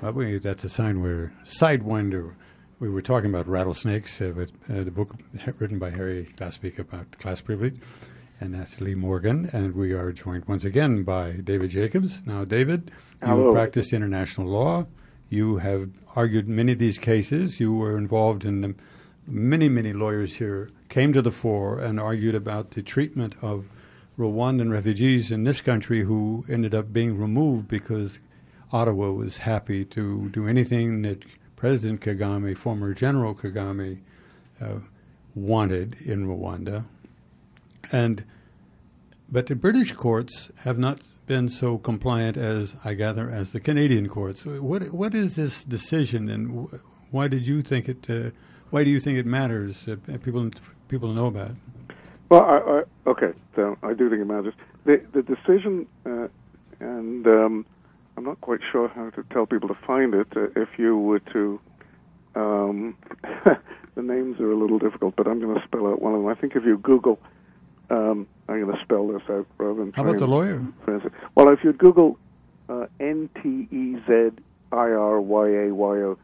That's a sign we're sidewinder. We were talking about rattlesnakes with the book written by Harry Glassbeck about class privilege, and that's Lee Morgan. And we are joined once again by David Jacobs. Now, David, you practiced international law. You have argued many of these cases. You were involved in them. Many lawyers here came to the fore and argued about the treatment of Rwandan refugees in this country who ended up being removed because Ottawa was happy to do anything that President Kagame, former General Kagame, wanted in Rwanda. But the British courts have not been so compliant as, I gather, as the Canadian courts. What is this decision, and why did you think it? Why do you think it matters? People know about it. Well, okay. So I do think it matters. The decision, and I'm not quite sure how to tell people to find it. If you were to, the names are a little difficult, but I'm going to spell out one of them. I think if you Google, I'm going to spell this out rather than. How about the lawyer? Well, if you Google Nteziryayo,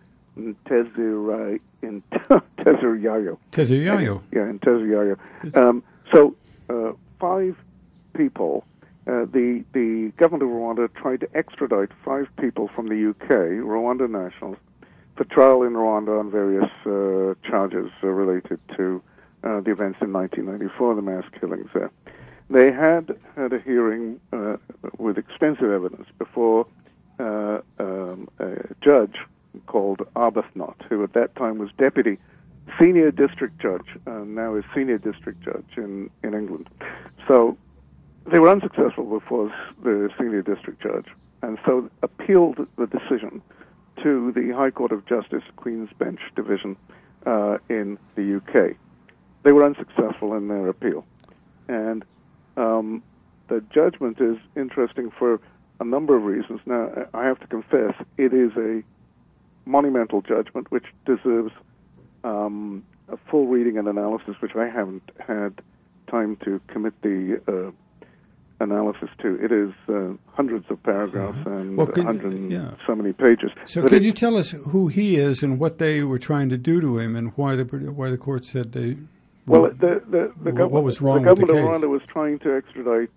Nteziryayo. Nteziryayo. Yeah, Nteziryayo. So 5 people. The government of Rwanda tried to extradite 5 people from the UK, Rwanda nationals, for trial in Rwanda on various charges related to the events in 1994, the mass killings there. They had a hearing with extensive evidence before a judge called Arbuthnot, who at that time was deputy senior district judge, and now is senior district judge in England. So they were unsuccessful before the senior district judge, and so appealed the decision to the High Court of Justice, Queen's Bench Division in the UK. They were unsuccessful in their appeal. And the judgment is interesting for a number of reasons. Now, I have to confess, it is a monumental judgment which deserves a full reading and analysis, which I haven't had time to commit the analysis to. It is hundreds of paragraphs and so many pages. So can you tell us who he is and what they were trying to do to him and why the court said they... Well, what was wrong with the case? government of Rwanda was trying to extradite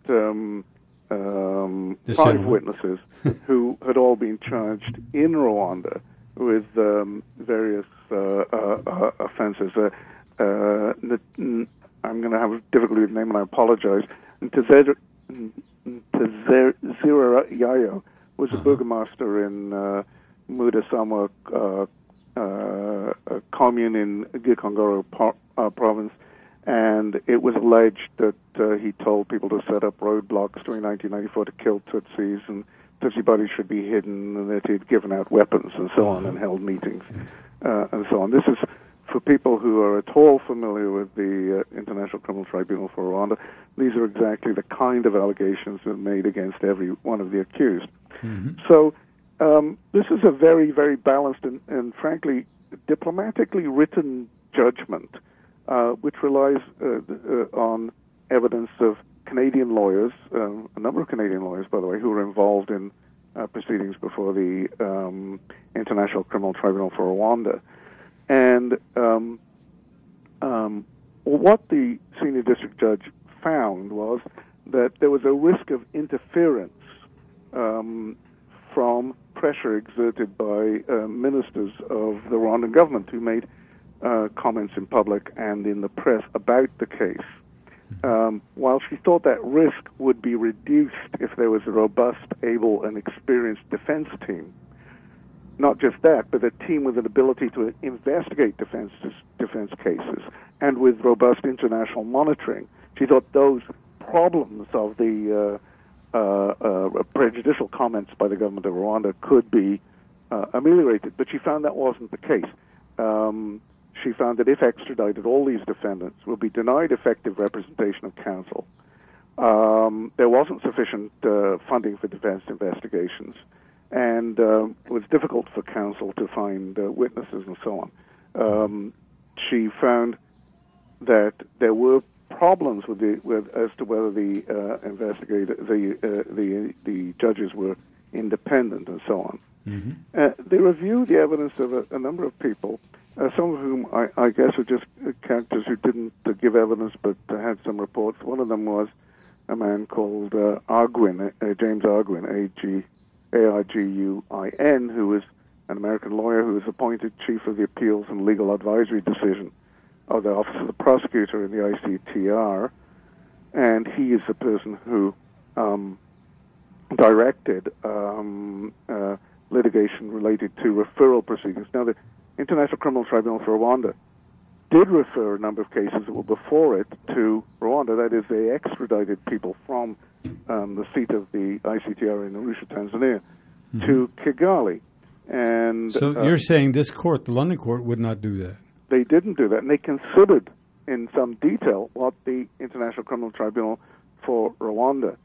5 witnesses who had all been charged in Rwanda with various offenses. I'm going to have difficulty with the name, and I apologize. Nteziryayo was a burgomaster in Mudasamwa commune in Gikongoro province, and it was alleged that he told people to set up roadblocks during 1994 to kill Tutsis, and Tutsi bodies should be hidden, and that he'd given out weapons and so on, and held meetings and so on. This is for people who are at all familiar with the International Criminal Tribunal for Rwanda. These are exactly the kind of allegations that are made against every one of the accused. Mm-hmm. So this is a very, very balanced and frankly, diplomatically written judgment, which relies on evidence of Canadian lawyers, a number of Canadian lawyers, by the way, who were involved in proceedings before the International Criminal Tribunal for Rwanda. And what the senior district judge found was that there was a risk of interference from pressure exerted by ministers of the Rwandan government who made comments in public and in the press about the case. While she thought that risk would be reduced if there was a robust, able, and experienced defense team, not just that, but a team with an ability to investigate defense cases and with robust international monitoring, she thought those problems of the prejudicial comments by the government of Rwanda could be ameliorated. But she found that wasn't the case. She found that if extradited, all these defendants will be denied effective representation of counsel. There wasn't sufficient funding for defense investigations, and it was difficult for counsel to find witnesses and so on. She found that there were problems with as to whether the the judges were independent and so on. They review the evidence of a number of people, some of whom I guess are just characters who didn't give evidence but had some reports. One of them was a man called Arguin, James Arguin, A-R-G-U-I-N, who was an American lawyer who was appointed chief of the Appeals and Legal Advisory Division of the Office of the Prosecutor in the ICTR, and he is the person who directed litigation related to referral proceedings. Now, the International Criminal Tribunal for Rwanda did refer a number of cases that were before it to Rwanda. That is, they extradited people from the seat of the ICTR in Arusha, Tanzania, to Kigali. And so you're saying this court, the London court, would not do that? They didn't do that, and they considered in some detail what the International Criminal Tribunal for Rwanda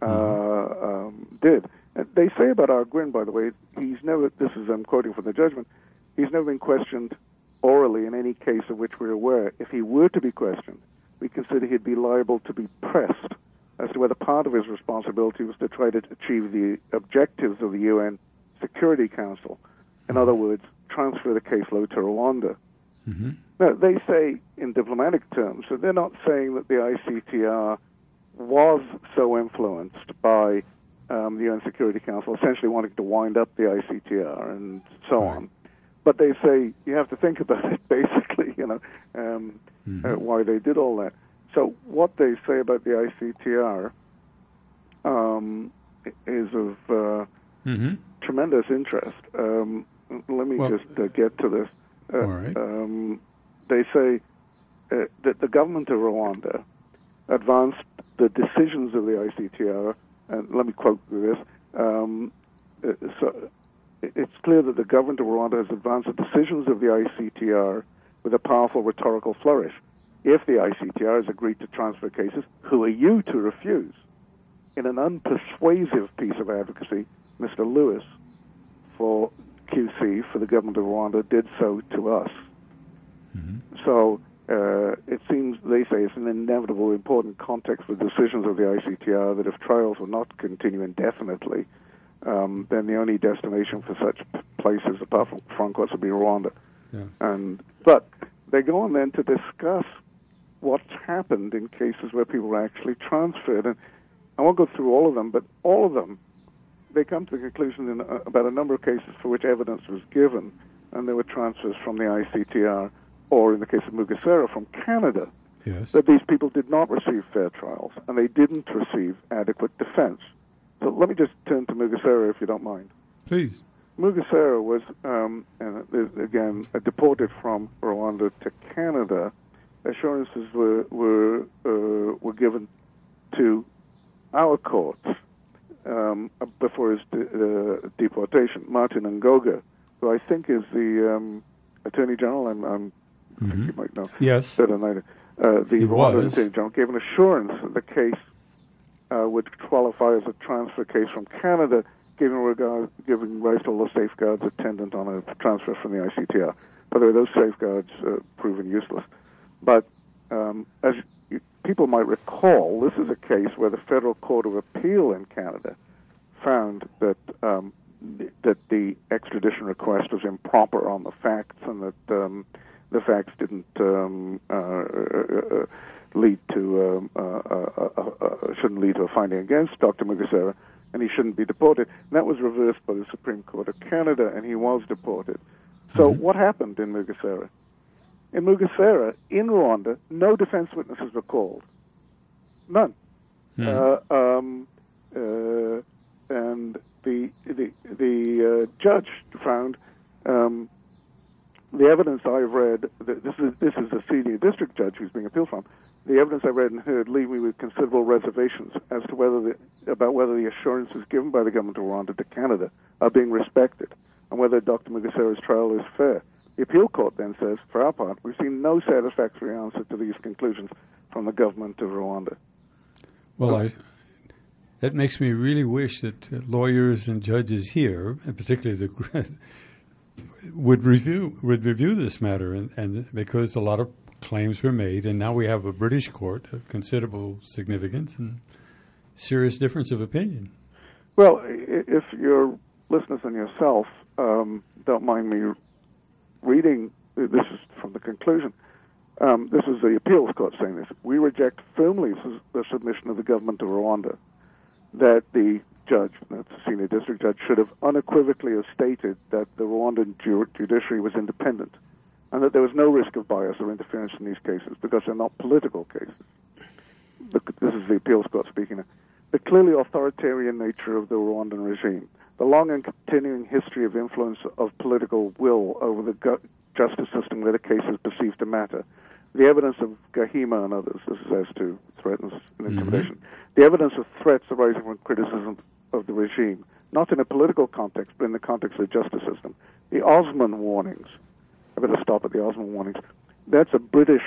did. And they say about Arguin, by the way, he's never, this is, I'm quoting from the judgment, he's never been questioned orally in any case of which we're aware. If he were to be questioned, we consider he'd be liable to be pressed as to whether part of his responsibility was to try to achieve the objectives of the UN Security Council. In other words, transfer the caseload to Rwanda. Now, they say in diplomatic terms that they're not saying that the ICTR was so influenced by the UN Security Council, essentially wanting to wind up the ICTR and so on. But they say you have to think about it, basically, why they did all that. So what they say about the ICTR is of tremendous interest. Let me just get to this. All right. They say that the government of Rwanda advanced the decisions of the ICTR, and let me quote this. So it's clear that the government of Rwanda has advanced the decisions of the ICTR with a powerful rhetorical flourish. If the ICTR has agreed to transfer cases, who are you to refuse? In an unpersuasive piece of advocacy, Mr. Lewis, for QC, for the government of Rwanda, did so to us. So it seems, they say, it's an inevitable, important context for decisions of the ICTR that if trials will not continue indefinitely, then the only destination for such places, apart from Frankfurt, would be Rwanda. But they go on then to discuss what's happened in cases where people were actually transferred. And I won't go through all of them, but all of them, they come to the conclusion about a number of cases for which evidence was given, and there were transfers from the ICTR, or in the case of Mugesera, from Canada, that these people did not receive fair trials, and they didn't receive adequate defense. So let me just turn to Mugesera, if you don't mind. Please. Mugesera was, again, deported from Rwanda to Canada. Assurances were given to our courts before his deportation. Martin Ngoga, who I think is the Attorney General, I think you might know. Yes. Better than I do. The Rwanda Attorney General gave an assurance that the case would qualify as a transfer case from Canada, giving rise to all the safeguards attendant on a transfer from the ICTR. By the way, those safeguards proven useless. But as people might recall, this is a case where the Federal Court of Appeal in Canada found that that the extradition request was improper on the facts, and that the facts didn't lead to shouldn't lead to a finding against Dr. Mugesera, and he shouldn't be deported. And that was reversed by the Supreme Court of Canada, and he was deported. So what happened in Mugesera? In Mugesera, in Rwanda, no defense witnesses were called. None. And the judge found the evidence I've read. This is a senior district judge who's being appealed from. The evidence I read and heard leave me with considerable reservations as to whether the assurances given by the government of Rwanda to Canada are being respected, and whether Dr. Mugesera's trial is fair. The appeal court then says, for our part, we've seen no satisfactory answer to these conclusions from the government of Rwanda. Well, that makes me really wish that lawyers and judges here, and particularly would review this matter, and because a lot of claims were made, and now we have a British court of considerable significance and serious difference of opinion. Well, if you're listeners and yourself don't mind me reading, this is from the conclusion. This is the appeals court saying this. We reject firmly the submission of the government of Rwanda that the judge, that's the senior district judge, should have unequivocally have stated that the Rwandan judiciary was independent and that there was no risk of bias or interference in these cases because they're not political cases. This is the appeals court speaking now. The clearly authoritarian nature of the Rwandan regime, the long and continuing history of influence of political will over the justice system where the case is perceived to matter, the evidence of Gahima and others, this is as to threats and intimidation, the evidence of threats arising from criticism of the regime, not in a political context, but in the context of the justice system. The Osman warnings, I better stop at the Osman warnings, that's a British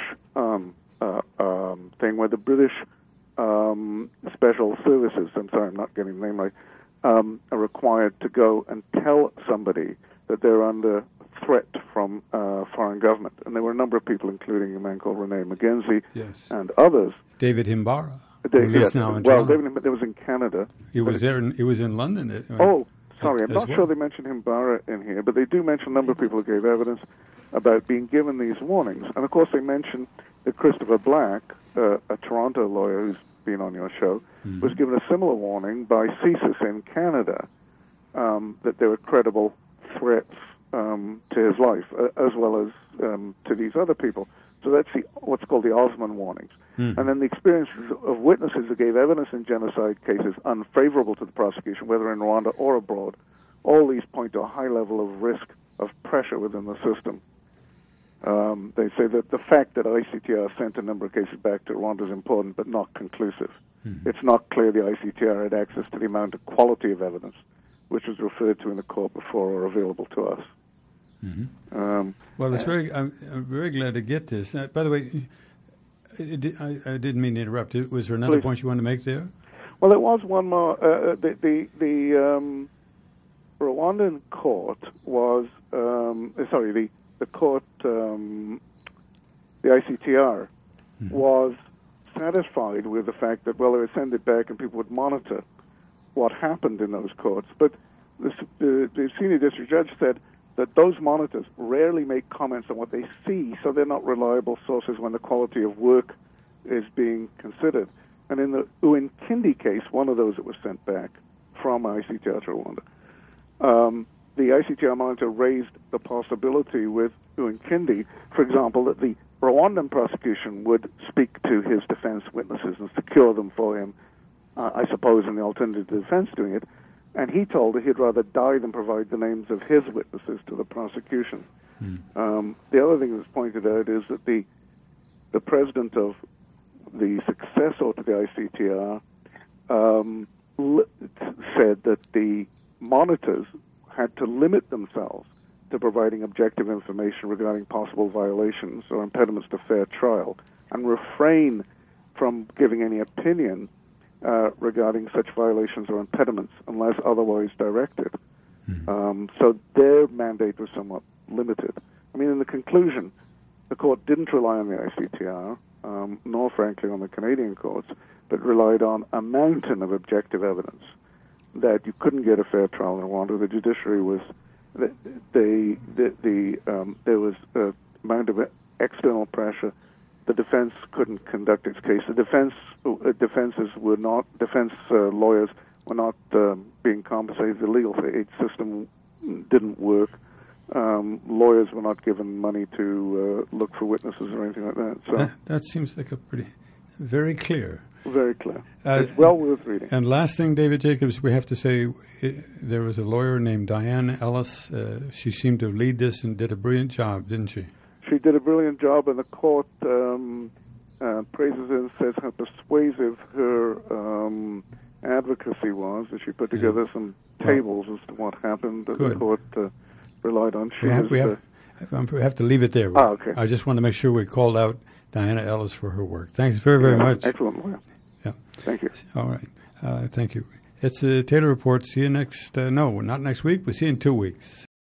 thing where the British special services, I'm sorry, I'm not getting the name right, are required to go and tell somebody that they're under threat from foreign government. And there were a number of people, including a man called Rene McGenzie and others. David Himbara. Yes, now in well, David Himbara was in Canada. He was there. He was in London. Sorry, I'm not sure they mentioned Himbara in here, but they do mention a number of people who gave evidence about being given these warnings. And, of course, they mention that Christopher Black, a Toronto lawyer who's been on your show, was given a similar warning by CSIS in Canada that there were credible threats to his life, as well as to these other people. So that's what's called the Osman warnings. And then the experiences of witnesses who gave evidence in genocide cases unfavorable to the prosecution, whether in Rwanda or abroad, all these point to a high level of risk of pressure within the system. They say that the fact that ICTR sent a number of cases back to Rwanda is important, but not conclusive. It's not clear the ICTR had access to the amount of quality of evidence which was referred to in the court before or available to us. Well, it's I'm very glad to get this. By the way, I didn't mean to interrupt. Was there another point you wanted to make there? Well, there was one more. The Rwandan court was the court, the ICTR, was satisfied with the fact that, well, they would send it back and people would monitor what happened in those courts. But the senior district judge said that those monitors rarely make comments on what they see, so they're not reliable sources when the quality of work is being considered. And in the Uwinkindi case, one of those that was sent back from ICTR to Rwanda, the ICTR monitor raised the possibility with Uwinkindi, for example, that the Rwandan prosecution would speak to his defense witnesses and secure them for him, I suppose in the alternative defense doing it, and he told her he'd rather die than provide the names of his witnesses to the prosecution. The other thing that's pointed out is that the president of the successor to the ICTR said that the monitors had to limit themselves to providing objective information regarding possible violations or impediments to fair trial and refrain from giving any opinion regarding such violations or impediments unless otherwise directed. So their mandate was somewhat limited. I mean, in the conclusion, the court didn't rely on the ICTR, nor frankly on the Canadian courts, but relied on a mountain of objective evidence that you couldn't get a fair trial in Rwanda. The judiciary was, there was a amount of external pressure. The defense couldn't conduct its case. The defense lawyers were not being compensated. The legal aid system didn't work. Lawyers were not given money to look for witnesses or anything like that. So that seems like very clear. Very clear. It's well worth reading. And last thing, David Jacobs, we have to say there was a lawyer named Diane Ellis. She seemed to lead this and did a brilliant job, didn't she? She did a brilliant job, and the court praises her and says how persuasive her advocacy was, that she put together some tables as to what happened that the court relied on. We have to leave it there. Okay. I just want to make sure we called out Diana Ellis for her work. Thanks very, very much. Excellent lawyer. Yeah. Thank you. All right. Thank you. It's a Taylor Report. See you not next week. We'll see you in 2 weeks.